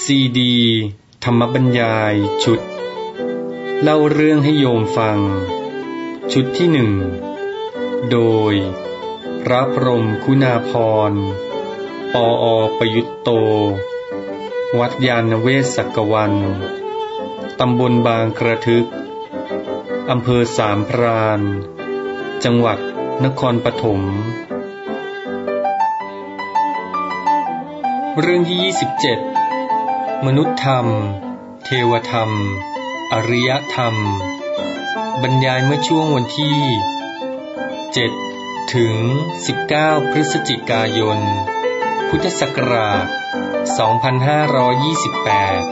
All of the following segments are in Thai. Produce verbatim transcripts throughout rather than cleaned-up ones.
ซีดีธรรมบรรยายชุดเล่าเรื่องให้โยมฟังชุดที่หนึ่งโดยพระพรหมคุณาภรณ์ปออประยุตโตวัดยานเวศกวันตำบลบางกระทึกอำเภอสามพรานจังหวัดนครปฐมเรื่องที่ยี่สิบเจ็ดมนุษยธรรมเทวธรรมอริยธรรมบรรยายเมื่อช่วงวันที่เจ็ดถึงสิบเก้าพฤศจิกายนพุทธศักราชสองพันห้าร้อยยี่สิบแปด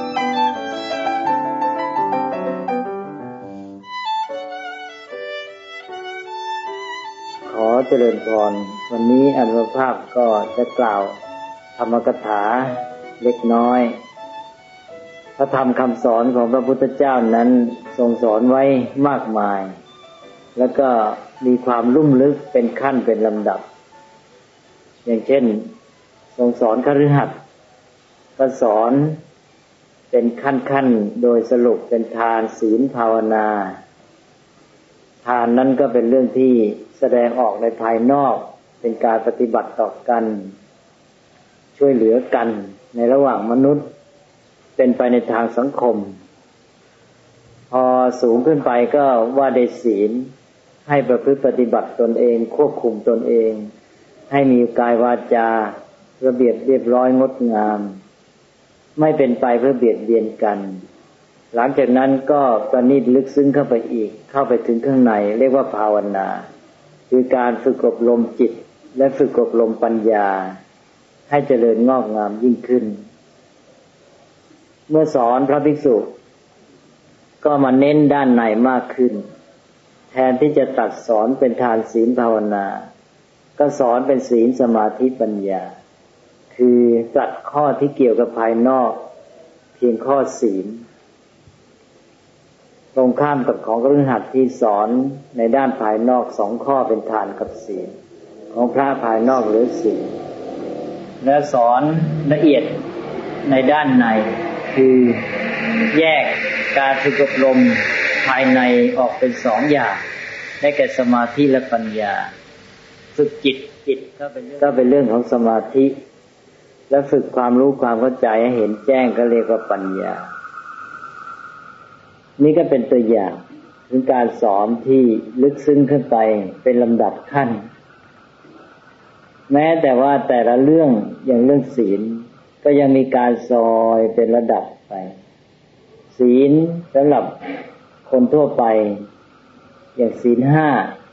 ขอเจริญพรวันนี้อาตมาภาพก็จะกล่าวธรรมกถาเล็กน้อยพระธรรมคำสอนของพระพุทธเจ้านั้นทรงสอนไว้มากมายแล้วก็มีความลุ่มลึกเป็นขั้นเป็นลำดับอย่างเช่นทรงสอนคฤหัสถ์ก็สอนเป็นขั้นๆโดยสรุปเป็นทานศีลภาวนาทานนั้นก็เป็นเรื่องที่แสดงออกในภายนอกเป็นการปฏิบัติต่อกันช่วยเหลือกันในระหว่างมนุษย์เป็นไปในทางสังคมพอสูงขึ้นไปก็ว่าได้ศีลให้ประพฤติปฏิบัติตนเองควบคุมตนเองให้มีกายวาจาระเบียบเรียบร้อยงดงามไม่เป็นไปเพื่อเบียดเบียนกันหลังจากนั้นก็ประณีตลึกซึ้งเข้าไปอีกเข้าไปถึงข้างในเรียกว่าภาวนาคือการฝึกอบรมจิตและฝึกอบรมปัญญาให้เจริญงอกงามยิ่งขึ้นเมื่อสอนพระภิกษุก็มาเน้นด้านในมากขึ้นแทนที่จะตรัสสอนเป็นทานศีลภาวนาก็สอนเป็นศีลสมาธิปัญญาคือตรัสข้อที่เกี่ยวกับภายนอกเพียงข้อศีลตรงข้ามกับของคฤหัสถ์ที่สอนในด้านภายนอกสองข้อเป็นทานกับศีลของพระภายนอกหรือศีลและสอนละเอียดในด้านในคือแยกการฝึกอบรมภายในออกเป็นสองอย่างได้แก่สมาธิและปัญญาฝึกจิตจิตก็เป็นเรื่องก็เป็นเรื่องของสมาธิและฝึกความรู้ความเข้าใจให้เห็นแจ้งก็เรียกว่าปัญญานี่ก็เป็นตัวอย่างถึงการสอนที่ลึกซึ้งขึ้นไปเป็นลำดับขั้นแม้แต่ว่าแต่ละเรื่องอย่างเรื่องศีลก็ยังมีการซอยเป็นระดับไปศีลสำหรับคนทั่วไปอย่างศีลห้า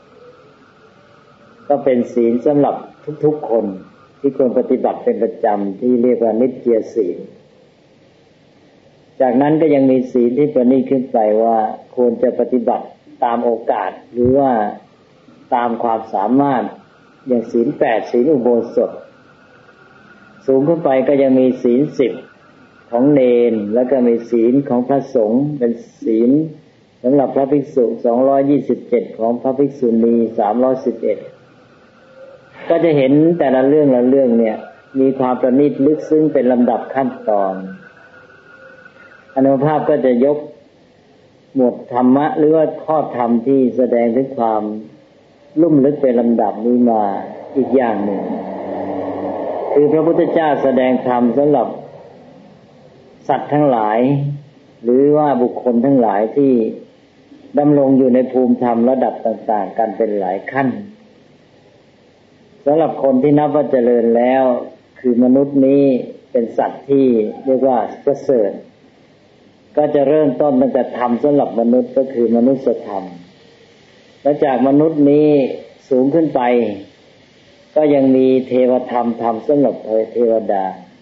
ก็เป็นศีลสำหรับทุกๆคนที่ควรปฏิบัติเป็นประจำที่เรียกว่านิจจศีลจากนั้นก็ยังมีศีลที่ประณีตขึ้นไปว่าควรจะปฏิบัติตามโอกาสหรือว่าตามความสามารถอย่างศีลแปดศีลอุโบสถสูงขึ้นไปก็ยังมีศีลสิบของเณรแล้วก็มีศีลของพระสงฆ์เป็นศีลสำหรับพระภิกษุสองร้อยยี่สิบเจ็ดของพระภิกษุณีสามร้อยสิบเอ็ดก็จะเห็นแต่ละเรื่องละเรื่องเนี่ยมีความประณีตลึกซึ้งเป็นลำดับขั้นตอนอานุภาพก็จะยกหมวดธรรมะหรือว่าข้อธรรมที่แสดงถึงความลุ่มลึกเป็นลำดับนี้มาอีกอย่างหนึ่งคือพระพุทธเจ้าแสดงธรรมสำหรับสัตว์ทั้งหลายหรือว่าบุคคลทั้งหลายที่ดำรงอยู่ในภูมิธรรมระดับต่างๆกันเป็นหลายขั้นสำหรับคนที่นับว่าเจริญแล้วคือมนุษย์นี้เป็นสัตว์ที่เรียกว่าประเสริฐก็จะเริ่มต้นตั้งแต่ธรรมสำหรับมนุษย์ก็คือมนุษยธรรมและจากมนุษย์นี้สูงขึ้นไปก็ยังมีเทวธรรมธรรมสำหรับเทวดา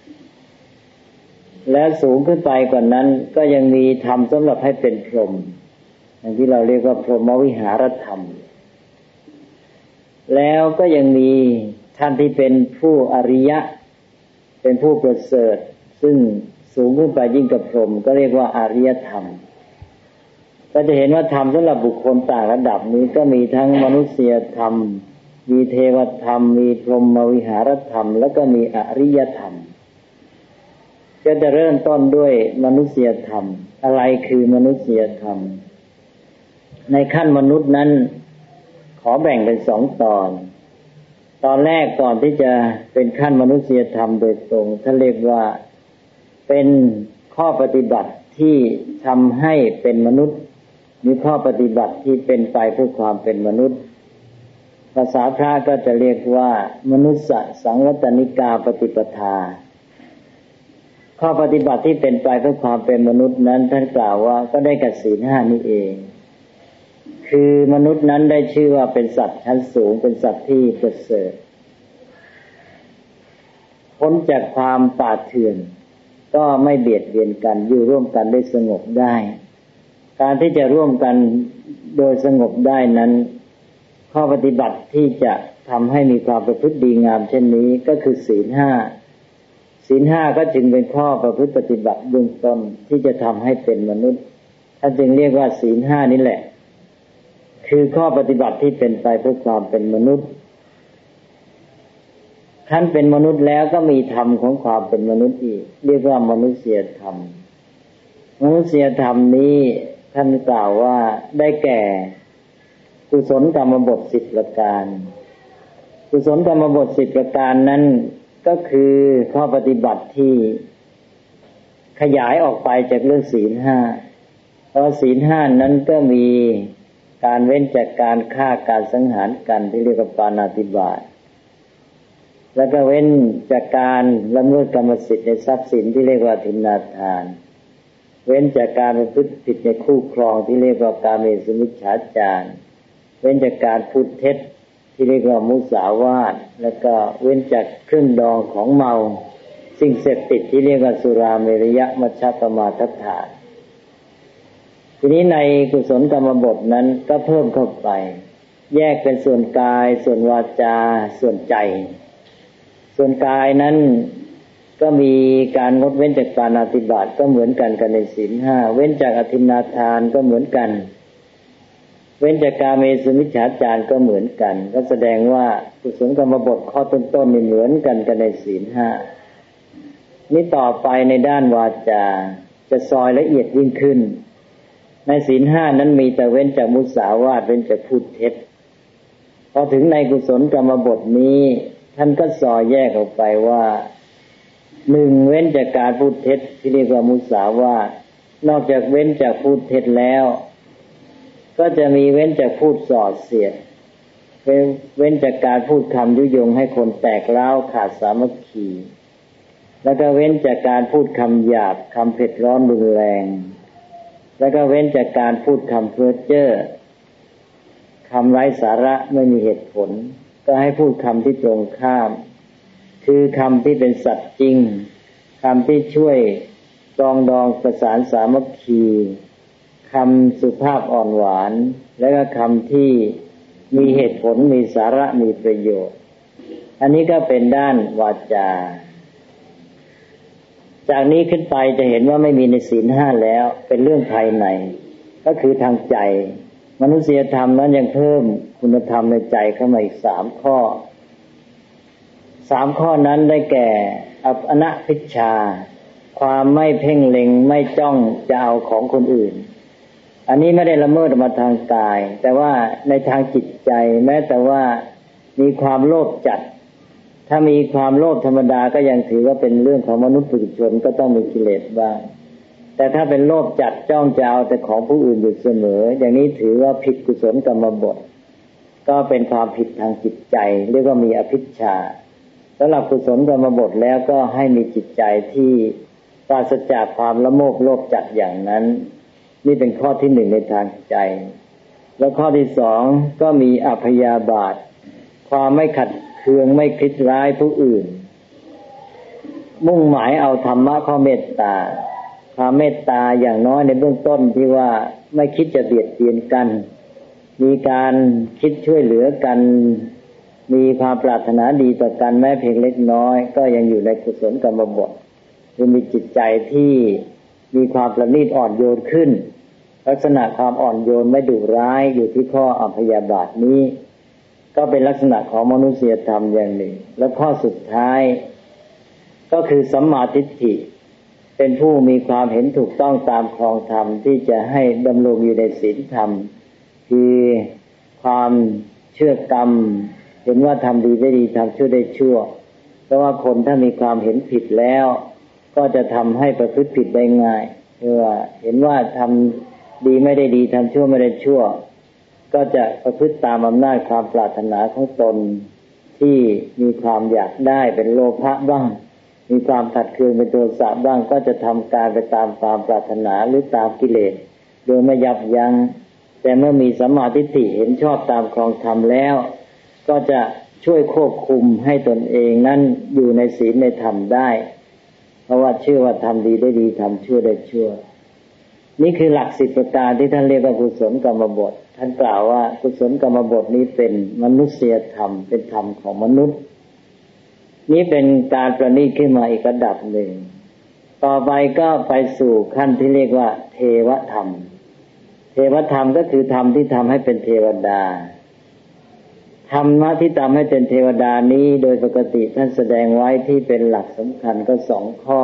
และสูงขึ้นไปกว่านั้นก็ยังมีธรรมสำหรับให้เป็นพรหมอย่างที่เราเรียกว่าพรหมวิหารธรรมแล้วก็ยังมีท่านที่เป็นผู้อริยะเป็นผู้ประเสริฐซึ่งสูงขึ้นไปยิ่งกับพรหมก็เรียกว่าอริยธรรมก็จะเห็นว่าธรรมสำหรับบุคคลต่างระดับนี้ก็มีทั้งมนุษยธรรมมีเทวธรรมมีพรหมวิหารธรรมแล้วก็มีอริยธรรมก็จะเริ่มต้นด้วยมนุษยธรรมอะไรคือมนุษยธรรมในขั้นมนุษย์นั้นขอแบ่งเป็นสองตอนตอนแรกก่อนที่จะเป็นขั้นมนุษยธรรมโดยตรงท่านเรียกว่าเป็นข้อปฏิบัติที่ทำให้เป็นมนุษย์มีข้อปฏิบัติที่เป็นไปเพื่อความเป็นมนุษย์ภาษาพระก็จะเรียกว่ามนุษยสังวัตนิกาปฏิปทาข้อปฏิบัติที่เป็นไปเพื่อความเป็นมนุษย์นั้นท่านกล่าวว่าก็ได้กับศีลห้านี้เองคือมนุษย์นั้นได้ชื่อว่าเป็นสัตว์ชั้นสูงเป็นสัตว์ที่ประเสริฐพ้นจากความป่าเถื่อนก็ไม่เบียดเบียนกันอยู่ร่วมกันได้สงบได้การที่จะร่วมกันโดยสงบได้นั้นข้อปฏิบัติที่จะทำให้มีความประพฤติดีงามเช่นนี้ก็คือศีลห้าศีลห้าก็จึงเป็นข้อประพฤติปฏิบัติเบื้องต้นที่จะทำให้เป็นมนุษย์ท่านจึงเรียกว่าศีลห้านี่แหละคือข้อปฏิบัติที่เป็นไปเพื่อความเป็นมนุษย์ท่านเป็นมนุษย์แล้วก็มีธรรมของความเป็นมนุษย์อีกเรียกว่ามนุษยธรรมมนุษยธรรมนี้ท่านกล่าวว่าได้แก่กุศลกรรมบทสิบประการกุศลกรรมบทสิบประการนั้นก็คือข้อปฏิบัติที่ขยายออกไปจากเรื่องศีลห้าเพราะศีลห้านั้นก็มีการเว้นจากการฆ่าการสังหารกันที่เรียกว่าปาณาติบาตแล้วก็เว้นจากการละเมิดกรรมสิทธิ์ในทรัพย์สินที่เรียกว่าทินนาทานเว้นจากการประพฤติผิดในคู่ครองที่เรียกว่ากาเมสุมิจฉาจารเว้นจากการพูดเท็จที่เรียกว่ามุสาวาทแล้วก็เว้นจากเครื่องดองของเมาสิ่งเสพติดที่เรียกว่าสุราเมรยะมัชฌัปปมาทัฏฐานทีนี้ในกุศลกรรมบทนั้นก็เพิ่มเข้าไปแยกเป็นส่วนกายส่วนวาจาส่วนใจส่วนกายนั้นก็มีการงดเว้นจากปาณาติบาตก็เหมือนกันกันในศีลห้าเว้นจากอทินนาทานก็เหมือนกันเว้นจากกาเมสุมิจฉาจารก็เหมือนกันก็แสดงว่ากุศลกรรมบทข้อต้นๆนี่เหมือนกันกันในศีลห้านี่ต่อไปในด้านวาจาจะซอยละเอียดยิ่งขึ้นในศีลห้านั้นมีแต่เว้นจากมุสาวาทเว้นจากพูดเท็จพอถึงในกุศลกรรมบทนี้ท่านก็ซอยแยกออกไปว่าหนึ่งเว้นจากการพูดเท็จที่เรียกว่ามุสาวาทนอกจากเว้นจากพูดเท็จแล้วก็จะมีเว้นจากพูดส่อเสียดเว้นจากการพูดคำยุยงให้คนแตกร้าวขาดสามัคคีแล้วก็เว้นจากการพูดคำหยาบคำเผ็ดร้อนรุนแรงแล้วก็เว้นจากการพูดคำเพ้อเจ้อคำไร้สาระไม่มีเหตุผลก็ให้พูดคำที่ตรงข้ามคือคำที่เป็นสัตย์จริงคำที่ช่วยปรองดองประสานสามัคคีคำสุภาพอ่อนหวานและก็คำที่มีเหตุผลมีสาระมีประโยชน์อันนี้ก็เป็นด้านวาจาจากนี้ขึ้นไปจะเห็นว่าไม่มีในศีลห้าแล้วเป็นเรื่องภายในก็คือทางใจมนุษยธรรมนั้นยังเพิ่มคุณธรรมในใจเข้ามาอีกสามข้อสามข้อนั้นได้แก่อนัพพิชฌาความไม่เพ่งเล็งไม่จ้องจะเอาของคนอื่นอันนี้ไม่ได้ละเมิดมาทางกายแต่ว่าในทางจิตใจแม้แต่ว่ามีความโลภจัดถ้ามีความโลภธรรมดาก็ยังถือว่าเป็นเรื่องของมนุษย์ปุถุชนก็ต้องมีกิเลสบ้างแต่ถ้าเป็นโลภจัดจ้องจะเอาแต่ของผู้อื่นอยู่เสมออย่างนี้ถือว่าผิดกุศลกรรมบทก็เป็นความผิดทางจิตใจเรียกว่ามีอภิชฌาสำหรับกุศลกรรมบทแล้วก็ให้มีจิตใจที่ปราศจากความละโมบโลภจัดอย่างนั้นนี่เป็นข้อที่หนึ่งในทางใจแล้วข้อที่สองก็มีอพยาบาทความไม่ขัดเคืองไม่คิดร้ายผู้อื่นมุ่งหมายเอาธรรมะข้อเมตตาความเมตตาอย่างน้อยในเบื้องต้นที่ว่าไม่คิดจะเบียดเบียนกันมีการคิดช่วยเหลือกันมีความปรารถนาดีต่อกันแม้เพียงเล็กน้อยก็ยังอยู่ในกุศลกรรมบทคือมีจิตใจที่มีความประณีตอ่อนโยนขึ้นลักษณะความอ่อนโยนไม่ดุร้ายอยู่ที่ข้ออพยาบาทนี้ก็เป็นลักษณะของมนุษยธรรมอย่างหนึ่งและข้อสุดท้ายก็คือสัมมาทิฏฐิเป็นผู้มีความเห็นถูกต้องตามครองธรรมที่จะให้ดำรงอยู่ในศีลธรรมคือความเชื่อกรรมเห็นว่าทำดีได้ดีทำชั่วได้ชั่วเพราะว่าคนถ้ามีความเห็นผิดแล้วก็จะทำให้ประพฤติผิดได้ง่ายเพราะว่าเห็นว่าทำดีไม่ได้ดีทำชั่วไม่ได้ชั่วก็จะประพฤติตามอำนาจความปรารถนาของตนที่มีความอยากได้เป็นโลภะบ้างมีความขัดเคืองเป็นโทสะบ้างก็จะทำการไปตามความปรารถนาหรือตามกิเลสโดยไม่ยับยั้งแต่เมื่อมีสัมมาทิฏฐิเห็นชอบตามครองธรรมแล้วก็จะช่วยควบคุมให้ตนเองนั้นอยู่ในศีลในธรรมได้เพราะว่าเชื่อว่าทำดีได้ดีทำชั่วได้ชั่วนี่คือหลักสิบประการที่ท่านเรียกว่ากุศลกรรมบทท่านกล่าวว่ากุศลกรรมบทนี้เป็นมนุษยธรรมเป็นธรรมของมนุษย์นี้เป็นการประณีตขึ้นมาอีกระดับหนึ่งต่อไปก็ไปสู่ขั้นที่เรียกว่าเทวธรรมเทวธรรมก็คือธรรมที่ทำให้เป็นเทวดาธรรมะที่ทำให้เป็นเทวดานี้โดยปกติท่านแสดงไว้ที่เป็นหลักสำคัญก็สองข้อ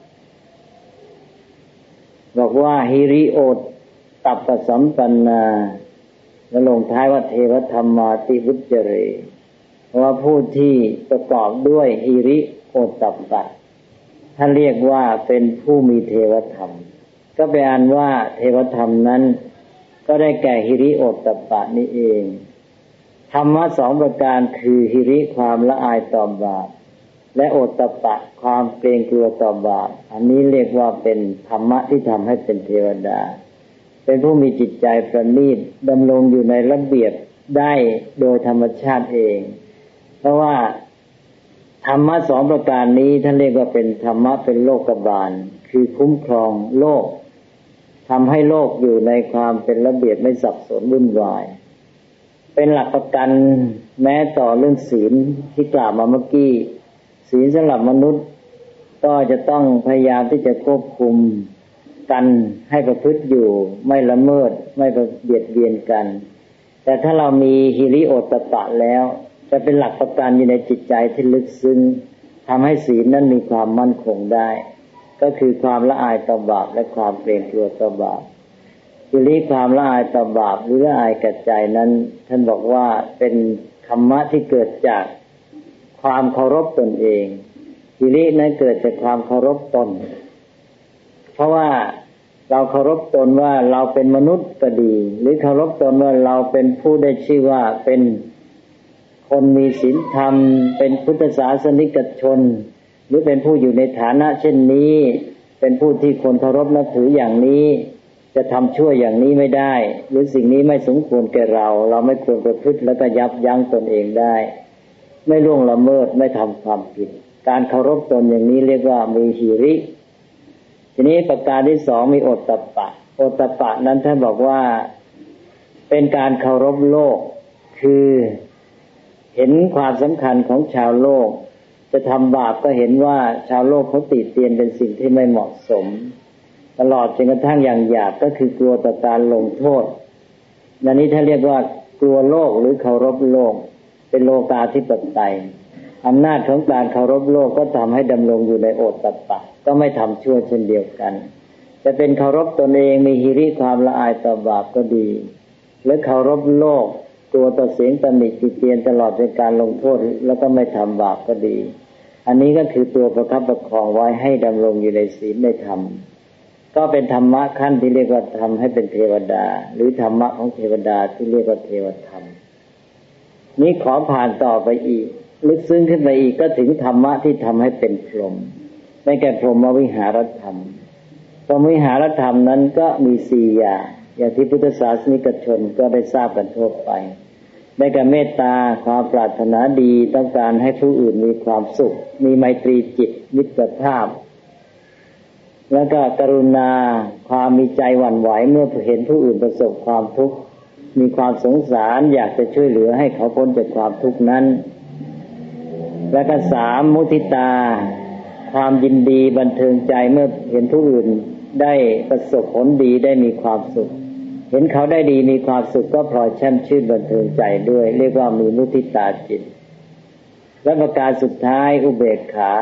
บอกว่าหิริโอตตัปปสัมปันนาแล้วลงท้ายว่าเทวธรรมาติวุจเจเรเพราะว่าผู้ที่ประกอบด้วยหิริโอตตัปปะท่านเรียกว่าเป็นผู้มีเทวธรรมก็แปลว่าเทวธรรมนั้นก็ได้แก่หิริโอตตัปปะนี้เองธรรมะสองประการคือหิริความละอายต่อบาปและโอตตัปปะความเกรงกลัวต่อบาปอันนี้เรียกว่าเป็นธรรมะที่ทำให้เป็นเทวดาเป็นผู้มีจิตใจประณีตดำรงอยู่ในระเบียบได้โดยธรรมชาติเองเพราะว่าธรรมะสองประการนี้ท่านเรียกว่าเป็นธรรมะเป็นโลกบาลคือคุ้มครองโลกทำให้โลกอยู่ในความเป็นระเบียบไม่สับสนวุ่นวายเป็นหลักประกันแม้ต่อเรื่องศีลที่กล่าวมาเมื่อกี้ศีลสำหรับมนุษย์ก็จะต้องพยายามที่จะควบคุมกันให้ประพฤติอยู่ไม่ละเมิดไม่เบียดเบียนกันแต่ถ้าเรามีหิริโอตตัปปะแล้วจะเป็นหลักประกันอยู่ในจิตใจที่ลึกซึ้งทำให้ศีลนั้นมีความมั่นคงได้ก็คือความละอายต่อบาปและความเกรงกลัวต่อบาปหิริความละอายต่อบาปหรือละอายแก่ใจนั้นท่านบอกว่าเป็นธรรมะที่เกิดจากความเคารพตนเองหิรินั้นเกิดจากความเคารพตนเพราะว่าเราเคารพตนว่าเราเป็นมนุษย์ก็ดีหรือเคารพตนว่าเราเป็นผู้ได้ชื่อว่าเป็นคนมีศีลธรรมเป็นพุทธศาสนิกชนหรือเป็นผู้อยู่ในฐานะเช่นนี้เป็นผู้ที่คนเคารพนับถืออย่างนี้จะทำชั่วอย่างนี้ไม่ได้หรือสิ่งนี้ไม่สมควรแก่เราเราไม่ควรประพฤติแล้วก็ยับยั้งตนเองได้ไม่ล่วงละเมิดไม่ทำความผิดการเคารพตนอย่างนี้เรียกว่ามีหิริทีนี้ประการที่สองมีโอตตัปปะโอตตัปปะนั้นท่านบอกว่าเป็นการเคารพโลกคือเห็นความสำคัญของชาวโลกจะทำบาปก็เห็นว่าชาวโลกเขาติเตียนเป็นสิ่งที่ไม่เหมาะสมตลอดจนกระทั่งอย่างหยาบก็คือกลัวต่อการลงโทษนันนี้ท่านเรียกว่ากลัวโลกหรือเคารพโลกเป็นโลกาธิปไตยอำนาจของการเคารพโลกก็ทำให้ดำรงอยู่ในโอตตัปปะก็ไม่ทำชั่วเช่นเดียวกันจะเป็นเคารพตนเองมีหิริความละอายต่อบาปก็ดีหรือเคารพโลกกลัวต่อเสียงตำหนิติเตียนตลอดจนการลงโทษแล้วก็ไม่ทำบาปก็ดีอันนี้ก็คือตัวประคับประคองไว้ให้ดำรงอยู่ในศีลในธรรมก็เป็นธรรมะขั้นที่เรียกว่าทำให้เป็นเทวดาหรือธรรมะของเทวดาที่เรียกว่าเทวธรรมนี้ขอผ่านต่อไปอีกลึกซึ้งขึ้นไปอีกก็ถึงธรรมะที่ทำให้เป็นพรหมได้แก่พรหมวิหารธรรมพรหมวิหารธรรมนั้นก็มีสี่อย่างอย่างที่พุทธศาสนิกชนก็ได้ทราบกันทั่วไปได้แก่เมตตาความปรารถนาดีต้องการให้ผู้อื่นมีความสุขมีไมตรีจิตมิตรภาพแล้วก็กรุณาความมีใจหวั่นไหวเมื่อเห็นผู้อื่นประสบความทุกข์มีความสงสารอยากจะช่วยเหลือให้เขาพ้นจากความทุกข์นั้นแล้วก็สามมุทิตาความยินดีบันเทิงใจเมื่อเห็นผู้อื่นได้ประสบผลดีได้มีความสุขเห็นเขาได้ดีมีความสุขก็พลอยแช่มชื่นบันเทิงใจด้วยเรียกว่ามีมุทิตาจิตและประการสุดท้ายอุเบกขา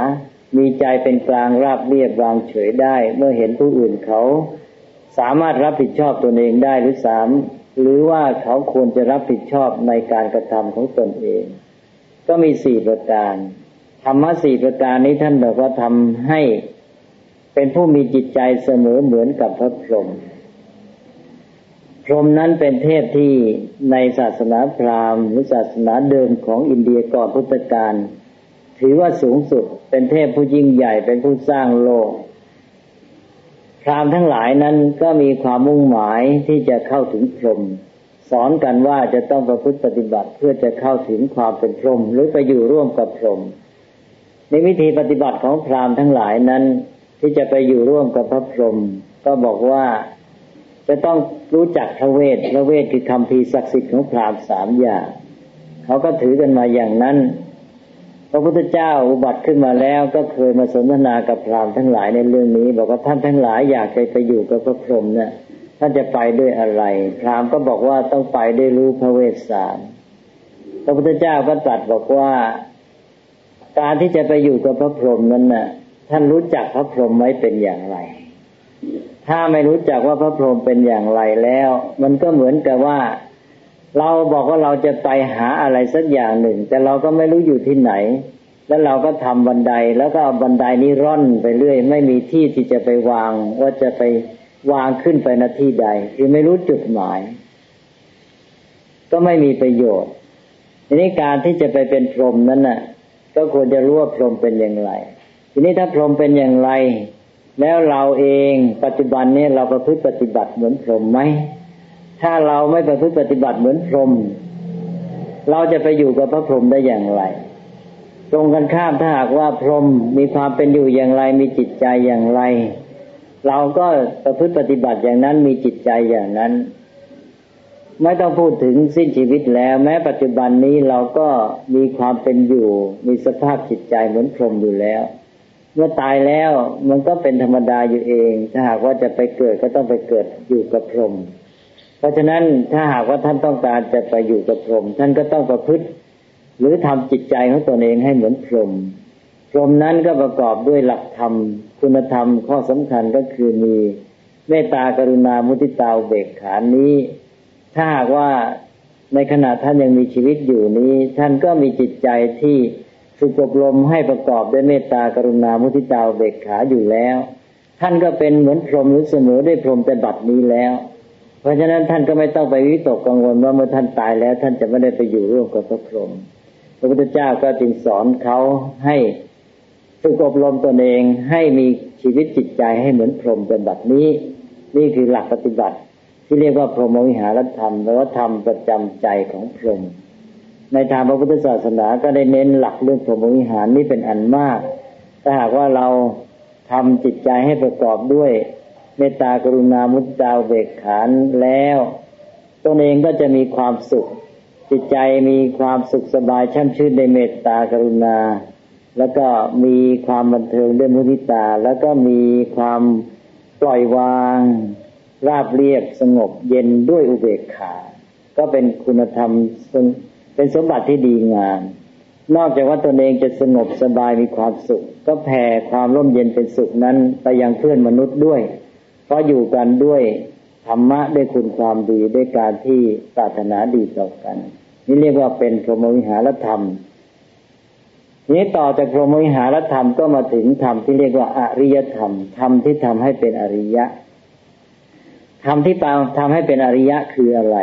มีใจเป็นกลางราบเรียบวางเฉยได้เมื่อเห็นผู้อื่นเขาสามารถรับผิดชอบตนเองได้หรือสามหรือว่าเขาควรจะรับผิดชอบในการกระทำของตนเองก็มีสี่ประการธรรมะสี่ประการนี้ท่านบอกว่าทำให้เป็นผู้มีจิตใจเสมอเหมือนกับพระพรหมพรหมนั้นเป็นเทพที่ในศาสนาพราหมณ์หรือศาสนาเดิมของอินเดียก่อนพุทธกาลถือว่าสูงสุดเป็นเทพผู้ยิ่งใหญ่เป็นผู้สร้างโลกพราหมณ์ทั้งหลายนั้นก็มีความมุ่งหมายที่จะเข้าถึงพรหมสอนกันว่าจะต้องประพฤติปฏิบัติเพื่อจะเข้าถึงความเป็นพรหมหรือไปอยู่ร่วมกับพรหมในวิธีปฏิบัติของพราหมณ์ทั้งหลายนั้นที่จะไปอยู่ร่วมกับพระพรหมก็บอกว่าจะต้องรู้จักพระเวทพระเวทคือคำพีศักดิ์สิทธิ์ของพราหมณ์สามอย่างเขาก็ถือกันมาอย่างนั้นพระพุทธเจ้าอุบัติขึ้นมาแล้วก็เคยมาสนทนากับพราหมณ์ทั้งหลายในเรื่องนี้บอกว่าท่านทั้งหลายอยากจะไปอยู่กับพระพรหมเนี่ยท่านจะไปด้วยอะไรพราหมณ์ก็บอกว่าต้องไปได้รู้พระเวทสามพระพุทธเจ้าก็ตรัสบอกว่าการที่จะไปอยู่กับพระพรหมนั้นน่ะท่านรู้จักพระพรหมไว้เป็นอย่างไรถ้าไม่รู้จักว่าพระพรหมเป็นอย่างไรแล้วมันก็เหมือนกับว่าเราบอกว่าเราจะไปหาอะไรสักอย่างหนึ่งแต่เราก็ไม่รู้อยู่ที่ไหนแล้วเราก็ทำบันไดแล้วก็เอาบันไดนี้ร่อนไปเรื่อยไม่มีที่ที่จะไปวางว่าจะไปวางขึ้นไปณที่ใดคือไม่รู้จุดหมายก็ไม่มีประโยชน์ทีนี้การที่จะไปเป็นพรหมนั้นน่ะก็ควรจะรู้ว่าพรหมเป็นอย่างไรทีนี้ถ้าพรหมเป็นอย่างไรแล้วเราเองปัจจุบันนี้เราประพฤติปฏิบัติเหมือนพรหมไหมถ้าเราไม่ประพฤติปฏิบัติเหมือนพรหมเราจะไปอยู่กับพระพรหมได้อย่างไรตรงกันข้ามถ้าหากว่าพรหมมีความเป็นอยู่อย่างไรมีจิตใจอย่างไรเราก็ประพฤติปฏิบัติอย่างนั้นมีจิตใจอย่างนั้นไม่ต้องพูดถึงสิ้นชีวิตแล้วแม้ปัจจุบันนี้เราก็มีความเป็นอยู่มีสภาพจิตใจเหมือนพรหมอยู่แล้วเมื่อตายแล้วมันก็เป็นธรรมดาอยู่เองถ้าหากว่าจะไปเกิดก็ต้องไปเกิดอยู่กับพรหมเพราะฉะนั้นถ้าหากว่าท่านต้องการจะไปอยู่กับพรหมท่านก็ต้องประพฤติหรือทำจิตใจของตนเองให้เหมือนพรหมพรหมนั้นก็ประกอบด้วยหลักธรรมคุณธรรมข้อสำคัญก็คือมีเมตตากรุณามุทิตาอุเบกขานี้ถ้าหากว่าในขณะท่านยังมีชีวิตอยู่นี้ท่านก็มีจิตใจที่ฝึกอบรมให้ประกอบด้วยเมตตากรุณามุทิตาอุเบกขาอยู่แล้วท่านก็เป็นเหมือนพรหมหรือเสมอด้วยพรหมแต่บัดนี้แล้วเพราะฉะนั้นท่านก็ไม่ต้องไปวิตกกังวลว่าเมื่อท่านตายแล้วท่านจะไม่ได้ไปอยู่ร่วมกับพระพรหมพระพุทธเจ้าก็จึงสอนเขาให้ฝึกอบรมตนเองให้มีชีวิตจิตใจให้เหมือนพรหมเป็นบัดนี้นี่คือหลักปฏิบัติที่เรียกว่าพรหมวิหารธรรมหรือว่าธรรมประจำใจของพรหมในทางพระพุทธศาสนาก็ได้เน้นหลักเรื่องพรหมวิหารนี้เป็นอันมากถ้าหากว่าเราทำจิตใจให้ประกอบด้วยเมตตากรุณามุทิตาอุเบกขาแล้วตนเองก็จะมีความสุขจิตใจมีความสุขสบายช่ำชื่นในเมตตากรุณาแล้วก็มีความบันเทิงด้วยมุทิตาแล้วก็มีความปล่อยวางราบเรียบสงบเย็นด้วยอุเบกขาก็เป็นคุณธรรมเป็นสมบัติที่ดีงามนอกจากว่าตนเองจะสงบสบายมีความสุขก็แผ่ความร่มเย็นเป็นสุขนั้นไปยังเพื่อนมนุษย์ด้วยเพราะอยู่กันด้วยธรรมะด้วยคุณความดีด้วยการที่ปรารถนาดีต่อกันนี่เรียกว่าเป็นพรหมวิหารธรรมนี้ต่อจากพรหมวิหารธรรมก็มาถึงธรรมที่เรียกว่าอริยธรรมธรรมที่ทำให้เป็นอริยะธรรมที่ทำให้เป็นอริยะคืออะไร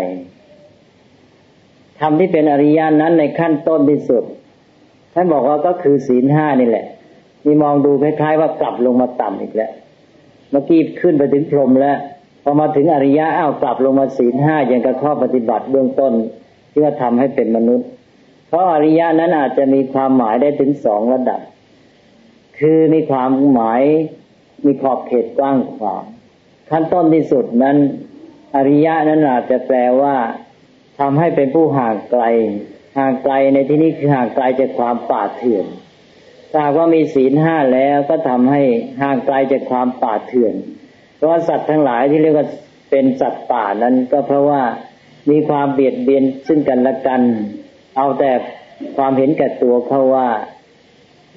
ธรรมที่เป็นอริยะนั้นในขั้นต้นที่สุดท่านบอกว่าก็คือศีลห้านี่แหละนี่มองดูคล้ายๆว่ากลับลงมาต่ำอีกแล้วเมื่อกี้ขึ้นไปถึงพรหมแล้วพอมาถึงอริยะอ้าวกลับลงมาศีลห้าอย่างกับข้อปฏิบัติเบื้องต้นที่ว่าทำให้เป็นมนุษย์เพราะอริยะนั้นอาจจะมีความหมายได้ถึงสองระดับคือมีความหมายมีขอบเขตกว้างขวางขั้นต้นที่สุดนั้นอริยะนั้นอาจจะแปลว่าทำให้เป็นผู้ห่างไกลห่างไกลในที่นี้คือห่างไกลจากความป่าเถื่อนถ้าว่ามีศีลห้าแล้วก็ทำให้ห่างไกลจากความป่าเถื่อนเพราะสัตว์ทั้งหลายที่เรียกว่าเป็นสัตว์ป่านั้นก็เพราะว่ามีความเบียดเบียนซึ่งกันและกันเอาแต่ความเห็นแก่ตัวเขาว่า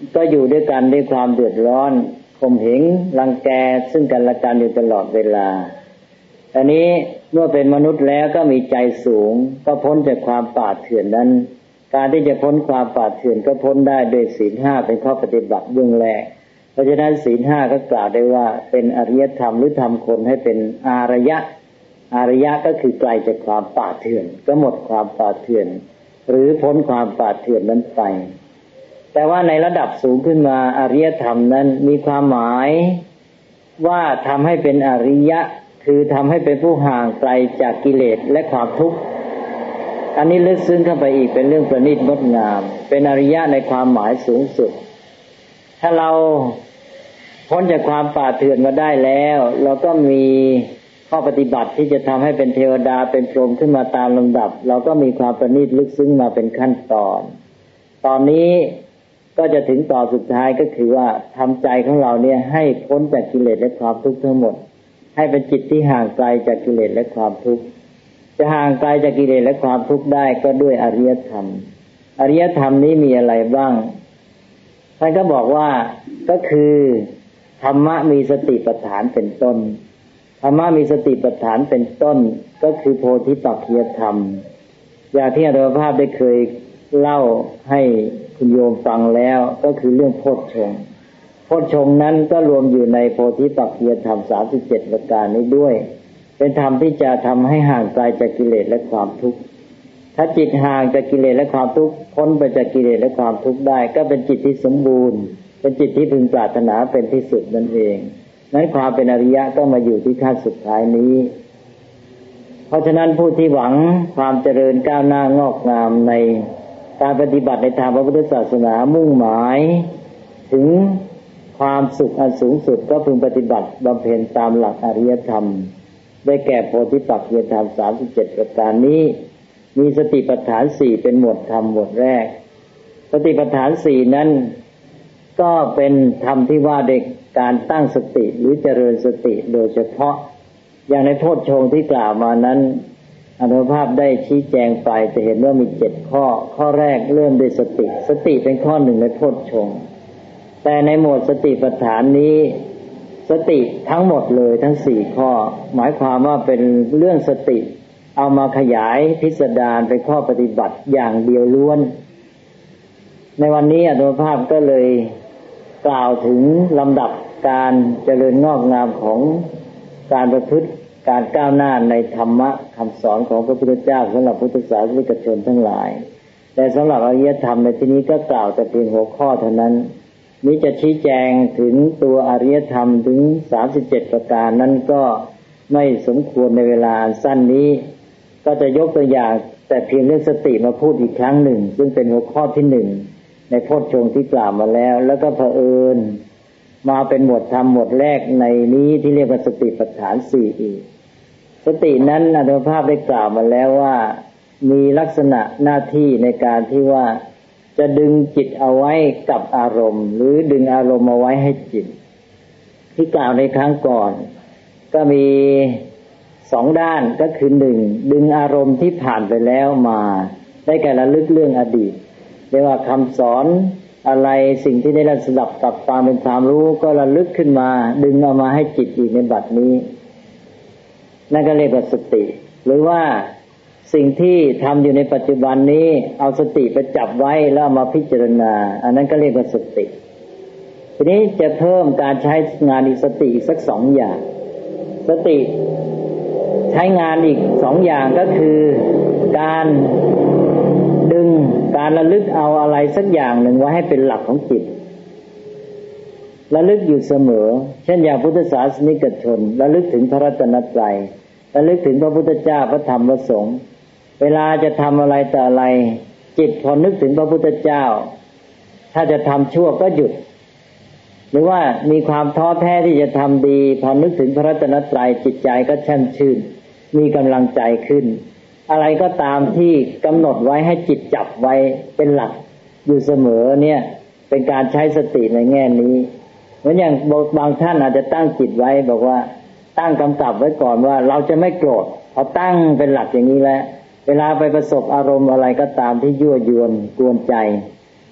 ก็อยู่ด้วยกันด้วยความเดือดร้อนข่มเหงรังแกซึ่งกันและกันอยู่ตลอดเวลาอันนี้เมื่อเป็นมนุษย์แล้วก็มีใจสูงก็พ้นจากความป่าเถื่อนนั้นการที่จะพ้นความป่าเถื่อนก็พ้นได้โดยศีลห้าเป็นข้อปฏิบัติเบื้องแรกเพราะฉะนั้นศีลห้าก็กล่าวได้ว่าเป็นอริยธรรมหรือทำคนให้เป็นอารยะอารยะก็คือไกลจากความป่าเถื่อนก็หมดความป่าเถื่อนหรือพ้นความป่าเถื่อนนั้นไปแต่ว่าในระดับสูงขึ้นมาอริยธรรมนั้นมีความหมายว่าทำให้เป็นอริยะคือทำให้เป็นผู้ห่างไกลจากกิเลสและความทุกข์อันนี้ลึกซึ้งเข้าไปอีกเป็นเรื่องประณีตงดงามเป็นอริยะในความหมายสูงสุดถ้าเราพ้นจากความป่าเถื่อนมาได้แล้วเราก็มีข้อปฏิบัติที่จะทำให้เป็นเทวดาเป็นพรหมขึ้นมาตามลำดับเราก็มีความประณีตลึกซึ้งมาเป็นขั้นตอนตอนนี้ก็จะถึงต่อสุดท้ายก็คือว่าทำใจของเราเนี่ยให้พ้นจากกิเลสและความทุกข์ทั้งหมดให้เป็นจิตที่ห่างไกลจากกิเลสและความทุกข์จะห่างไกลจากกิเลสและความทุกข์ได้ก็ด้วยอริยธรรมอริยธรรมนี้มีอะไรบ้างท่านก็บอกว่าก็คือธรรมะมีสติปัฏฐานเป็นต้นธรรมะมีสติปัฏฐานเป็นต้นก็คือโพธิปักขิยธรรมอย่างที่อาตมาภาพได้เคยเล่าให้คุณโยมฟังแล้วก็คือเรื่องโพชฌงค์โพชฌงค์นั้นก็รวมอยู่ในโพธิปักขิยธรรมสามสิบเจ็ดประการนี้ด้วยเป็นธรรมที่จะทำให้ห่างไกลจากกิเลสและความทุกข์ถ้าจิตห่างจากกิเลสและความทุกข์พ้นไปจากกิเลสและความทุกข์ได้ก็เป็นจิตที่สมบูรณ์เป็นจิตที่พึงปรารถนาเป็นที่สุดนั่นเองนั้นความเป็นอริยะก็มาอยู่ที่ขั้นสุดท้ายนี้เพราะฉะนั้นผู้ที่หวังความเจริญก้าวหน้างอกงามในการปฏิบัติในทางพระพุทธศาสนามุ่งหมายถึงความสุขอันสูงสุดก็พึงปฏิบัติบำเพ็ญตามหลักอริยธรรมได้แก่โพธิปักขิยธรรมสามสิบเจ็ดประการนี้มีสติปัฏฐานสี่เป็นหมวดธรรมหมวดแรกสติปัฏฐานสี่นั้นก็เป็นธรรมที่ว่าด้วยการตั้งสติหรือเจริญสติโดยเฉพาะอย่างในโพชฌงค์ที่กล่าวมานั้นอาตมาภาพได้ชี้แจงไปจะเห็นว่ามีเจ็ดข้อข้อแรกเริ่มด้วยสติสติเป็นข้อหนึ่งในโพชฌงค์แต่ในหมวดสติปัฏฐานนี้สติทั้งหมดเลยทั้งสี่ข้อหมายความว่าเป็นเรื่องสติเอามาขยายพิสดารเป็นข้อปฏิบัติอย่างเดียวล้วนในวันนี้อาตมาภาพก็เลยกล่าวถึงลำดับการเจริญงอกงามของการประพฤติการก้าวหน้าในธรรมะคำสอนของพระพุทธเจ้าสำหรับพุทธศาสนิกชนทั้งหลายแต่สำหรับอริยธรรมในที่นี้ก็กล่าวแต่เพียงหัวข้อเท่านั้นนี้จะชี้แจงถึงตัวอริยธรรมถึงสามสิบเจ็ดประการนั้นก็ไม่สมควรในเวลาอันสั้นนี้ก็จะยกตัวอย่างแต่เพียงเรื่องสติมาพูดอีกครั้งหนึ่งซึ่งเป็นหัวข้อที่หนึ่งในโพชฌงค์ที่กล่าวมาแล้วแล้วก็เผอิญมาเป็นหมวดธรรมหมวดแรกในนี้ที่เรียกว่าสติปัฏฐานสี่อีกสตินั้นอาตมาภาพได้กล่าวมาแล้วว่ามีลักษณะหน้าที่ในการที่ว่าจะดึงจิตเอาไว้กับอารมณ์หรือดึงอารมณ์เอาไว้ให้จิตที่กล่าวในครั้งก่อนก็มีสองด้านก็คือหนึ่งดึงอารมณ์ที่ผ่านไปแล้วมาได้แก่ระลึกเรื่องอดีตเรียกว่าคำสอนอะไรสิ่งที่ได้รับสดับกับความเป็นความรู้ก็ระลึกขึ้นมาดึงเอามาให้จิตอยู่ในบัดนี้นั่นก็เรียกว่าสติหรือว่าสิ่งที่ทำอยู่ในปัจจุบันนี้เอาสติไปจับไว้แล้วมาพิจารณาอันนั้นก็เรียกว่าสติทีนี้จะเพิ่มการใช้งานอีกสติอีกสักสองอย่างสติใช้งานอีกสองอย่างก็คือการดึงการระลึกเอาอะไรสักอย่างหนึ่งไว้ให้เป็นหลักของจิตระลึกอยู่เสมอเช่นอย่างพุทธศาสนิกชนระลึกถึงพระรัตนตรัยระลึกถึงพระพุทธเจ้าพระธรรมพระสงฆ์เวลาจะทำอะไรแต่อะไรจิตพอนึกถึงพระพุทธเจ้าถ้าจะทำชั่วก็หยุดหรือว่ามีความท้อแท้ที่จะทำดีพอนึกถึงพระรัตนตรัยจิตใจก็แช่มชื่นมีกำลังใจขึ้นอะไรก็ตามที่กำหนดไว้ให้จิตจับไว้เป็นหลักอยู่เสมอเนี่ยเป็นการใช้สติในแง่นี้เหมือนอย่างบางท่านอาจจะตั้งจิตไว้บอกว่าตั้งกำกับไว้ก่อนว่าเราจะไม่โกรธพอตั้งเป็นหลักอย่างนี้แล้วเวลาไปประสบอารมณ์อะไรก็ตามที่ยั่วยวนกวนใจ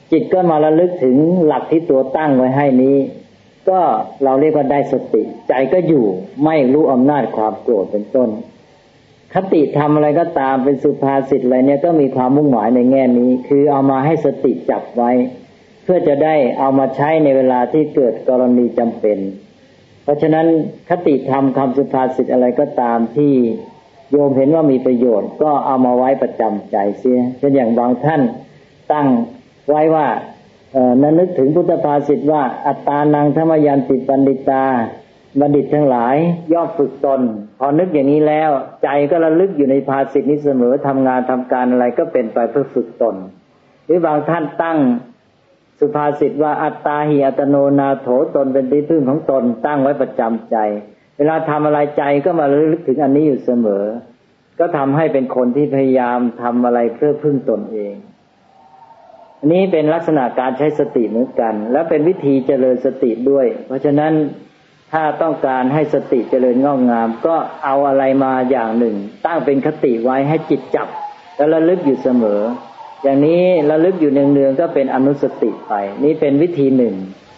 จิตก็มาระลึกถึงหลักที่ตัวตั้งไว้ให้นี้ก็เราเรียกว่าได้สติใจก็อยู่ไม่รู้อำนาจความโกรธเป็นต้นคติทำอะไรก็ตามเป็นสุภาษิตอะไรเนี่ยก็มีความมุ่งหมายในแง่นี้คือเอามาให้สติจับไว้เพื่อจะได้เอามาใช้ในเวลาที่เกิดกรณีจำเป็นเพราะฉะนั้นคติธรรมคำสุภาษิตอะไรก็ตามที่โยมเห็นว่ามีประโยชน์ก็เอามาไว้ประจำใจเสียเช่นอย่างบางท่านตั้งไว้ว่าเอ่อนั้นนึกถึงพุทธภาษิตว่าอัตตานังธรรมยันติปันดิตาบัณฑิตทั้งหลายย่อมฝึกตนพอนึกอย่างนี้แล้วใจก็ระลึกอยู่ในภาษิตนี้เสมอทำงานทำการอะไรก็เป็นไปเพื่อฝึกตนหรือบางท่านตั้งสุภาษิตว่าอัตตาหิอัตโนนาโถตนเป็นที่พึ่งของตนตั้งไว้ประจำใจเวลาทำอะไรใจก็มาระลึกถึงอันนี้อยู่เสมอก็ทำให้เป็นคนที่พยายามทำอะไรเพื่อพึ่งตนเองอันนี้เป็นลักษณะการใช้สติเหมือนกันและเป็นวิธีเจริญสติด้วยเพราะฉะนั้นถ้าต้องการให้สติเจริญงอกงามก็เอาอะไรมาอย่างหนึ่งตั้งเป็นคติไว้ให้จิตจับแล้วระลึกอยู่เสมออย่างนี้ระลึกอยู่เนืองๆก็เป็นอนุสติไปนี่เป็นวิธีหนึ่ง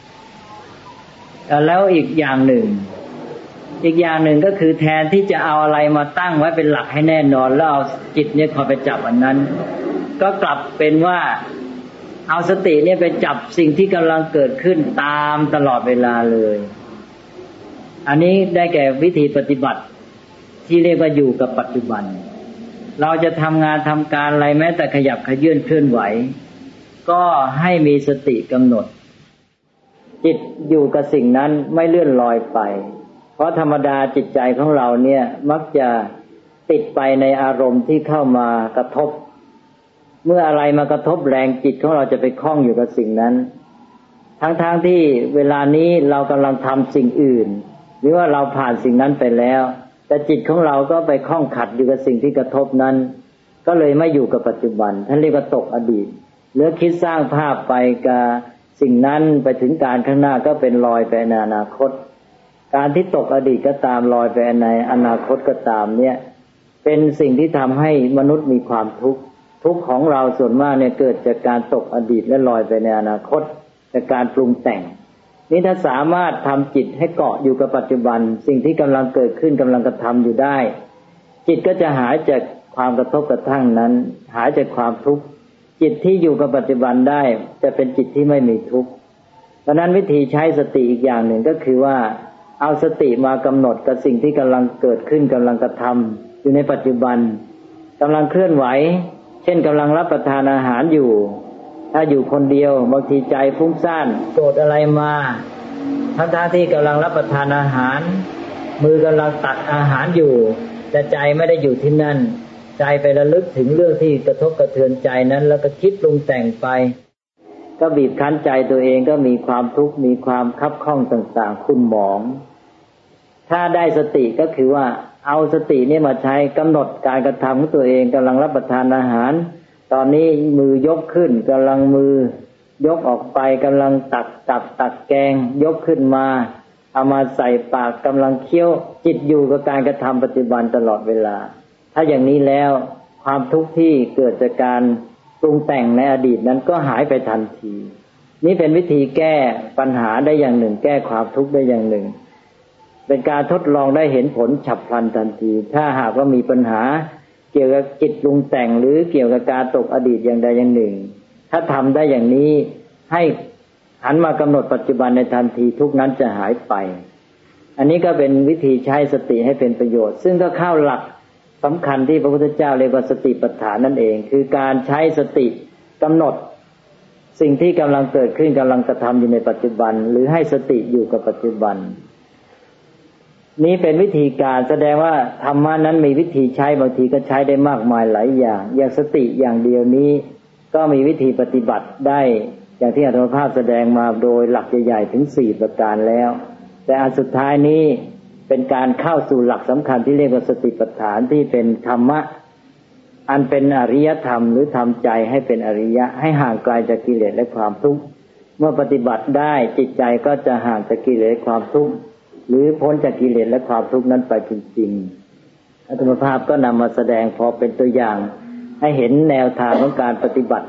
แล้วอีกอย่างหนึ่งอีกอย่างหนึ่งก็คือแทนที่จะเอาอะไรมาตั้งไว้เป็นหลักให้แน่นอนแล้วเอาจิตเนี่ยคอยไปจับอันนั้นก็กลับเป็นว่าเอาสติเนี่ยไปจับสิ่งที่กำลังเกิดขึ้นตามตลอดเวลาเลยอันนี้ได้แก่วิธีปฏิบัติที่เรียกว่าอยู่กับปัจจุบันเราจะทำงานทำการอะไรแม้แต่ขยับขยื่นเคลื่อนไหวก็ให้มีสติกำหนดจิตอยู่กับสิ่งนั้นไม่เลื่อนลอยไปเพราะธรรมดาจิตใจของเราเนี่ยมักจะติดไปในอารมณ์ที่เข้ามากระทบเมื่ออะไรมากระทบแรงจิตของเราจะไปคล้องอยู่กับสิ่งนั้นทั้งๆ ท, ที่เวลานี้เรากำลังทำสิ่งอื่นหรือว่าเราผ่านสิ่งนั้นไปแล้วแต่จิตของเราก็ไปคล้องขัดอยู่กับสิ่งที่กระทบนั้นก็เลยไม่อยู่กับปัจจุบันท่านเรียกว่าตกอดีตหรือคิดสร้างภาพไปกับสิ่งนั้นไปถึงการข้างหน้าก็เป็นลอยไปในอนาคตการที่ตกอดีตก็ตามลอยไปในอนาคตก็ตามเนี่ยเป็นสิ่งที่ทำให้มนุษย์มีความทุกข์ทุกข์ของเราส่วนมากเนี่ยเกิดจากการตกอดีตและลอยไปในอนาคตจากการปรุงแต่งนี่ถ้าสามารถทำจิตให้เกาะอยู่กับปัจจุบันสิ่งที่กำลังเกิดขึ้นกำลังกระทำอยู่ได้จิตก็จะหายจากความกระทบกระทั่งนั้นหายจากความทุกข์จิตที่อยู่กับปัจจุบันได้จะเป็นจิตที่ไม่มีทุกข์เพราะนั้นวิธีใช้สติอีกอย่างหนึ่งก็คือว่าเอาสติมากำหนดกับสิ่งที่กำลังเกิดขึ้นกำลังกระทำอยู่ในปัจจุบันกำลังเคลื่อนไหวเช่นกำลังรับประทานอาหารอยู่ถ้าอยู่คนเดียวบางทีใจฟุ้งซ่านโกรธอะไรมาทั้งๆที่กำลังรับประทานอาหารมือกำลังตักอาหารอยู่แต่ใจไม่ได้อยู่ที่นั่นใจไประลึกถึงเรื่องที่กระทบกระเทือนใจนั้นแล้วก็คิดปรุงแต่งไปก็บีบคั้นใจตัวเองก็มีความทุกข์มีความคับข้องต่างๆขุ่นหมองถ้าได้สติก็คือว่าเอาสตินี่มาใช้กำหนดการกระทำของตัวเองกำลังรับประทานอาหารตอนนี้มือยกขึ้นกำลังมือยกออกไปกำลังตักตับตักแกงยกขึ้นมาเอามาใส่ปากกำลังเคี้ยวจิตอยู่กับการกระทำปัจจุบันตลอดเวลาถ้าอย่างนี้แล้วความทุกข์ที่เกิดจากการปรุงแต่งในอดีตนั้นก็หายไปทันทีนี่เป็นวิธีแก้ปัญหาได้อย่างหนึ่งแก้ความทุกข์ได้อย่างหนึ่งเป็นการทดลองได้เห็นผลฉับพลันทันทีถ้าหากว่ามีปัญหาเกี่ยวกับจิตปรุงแต่งหรือเกี่ยวกับการตกอดีตอย่างใดอย่างหนึ่งถ้าทำได้อย่างนี้ให้หันมากำหนดปัจจุบันในทันทีทุกนั้นจะหายไปอันนี้ก็เป็นวิธีใช้สติให้เป็นประโยชน์ซึ่งก็เข้าหลักสำคัญที่พระพุทธเจ้าเรียกว่าสติปัฏฐานนั่นเองคือการใช้สติกำหนดสิ่งที่กำลังเกิดขึ้นกำลังกระทำอยู่ในปัจจุบันหรือให้สติอยู่กับปัจจุบันนี้เป็นวิธีการแสดงว่าธรรมะนั้นมีวิธีใช้บางทีก็ใช้ได้มากมายหลายอย่างอย่างสติอย่างเดียวนี้ก็มีวิธีปฏิบัติได้อย่างที่อาตมาภาพแสดงมาโดยหลักใหญ่ๆถึงสี่ประการแล้วแต่อันสุดท้ายนี้เป็นการเข้าสู่หลักสำคัญที่เรียกว่าสติปัฏฐานที่เป็นธรรมะอันเป็นอริยธรรมหรือทำใจให้เป็นอริยะให้ห่างไกลจากกิเลสและความทุกข์เมื่อปฏิบัติได้จิตใจก็จะห่างจากกิเลสและความทุกข์หรือพ้นจากกิเลสและความทุกข์นั้นไปจริงๆอาตมาภาพก็นำมาแสดงพอเป็นตัวอย่างให้เห็นแนวทางของการปฏิบัติ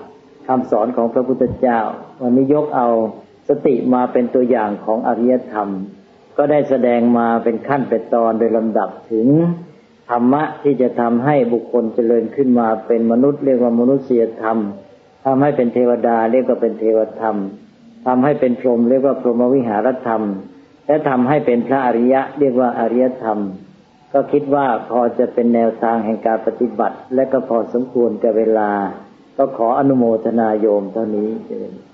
คำสอนของพระพุทธเจ้าวันนี้ยกเอาสติมาเป็นตัวอย่างของอริยธรรมก็ได้แสดงมาเป็นขั้นเป็นตอนโดยลำดับถึงธรรมะที่จะทำให้บุคคลเจริญขึ้นมาเป็นมนุษย์เรียกว่ามนุษยธรรมทำให้เป็นเทวดาเรียกว่าเป็นเทวธรรมทำให้เป็นพรหมเรียกว่าพรหมวิหารธรรมและทำให้เป็นพระอริยะเรียกว่าอริยธรรมก็คิดว่าพอจะเป็นแนวทางแห่งการปฏิบัติและก็พอสมควรแก่เวลาก็ขออนุโมทนาโยมเท่านี้เอง